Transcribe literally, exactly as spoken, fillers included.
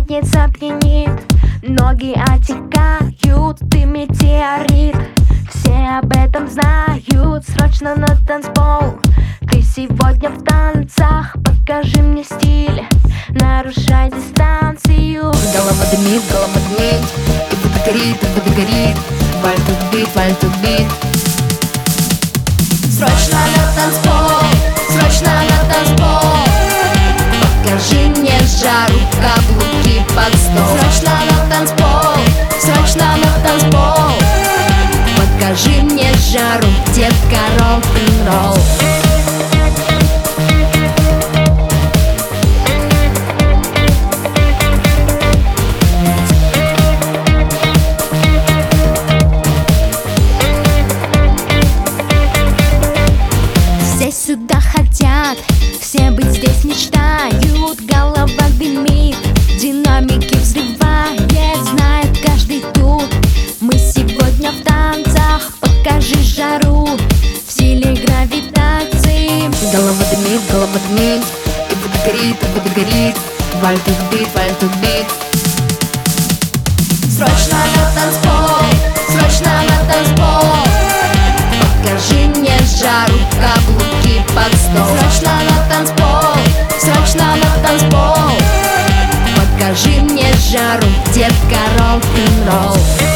пятница пьянит, ноги отекают, ты метеорит. Все об этом знают, срочно на танцпол. Ты сегодня в танцах, покажи мне стиль, нарушай дистанцию. Голова дымит, голова дымит, и вода горит, и вода горит. Вальту бит, вальту бит. Срочно на танцпол, срочно на танцпол. Покажи мне жару, каблуки под стол. Срочно на танцпол, срочно на танцпол. Покажи мне жару, детка, рок-н-ролл. Все сюда хотят, все быть здесь мечтают. Голова дымит, динамики взрывает, знает каждый тут. Мы сегодня в танцах, покажи жару в силе гравитации. Голова дымит, голова дымит, и вода горит, и вода горит. Вальту бит, вальту бит. Срочно на танцпол, срочно на танцпол. Покажи мне жару, каблуки под стол. Срочно на танцпол, срочно на танцпол. Покажи мне жару, детка, рок-н-ролл.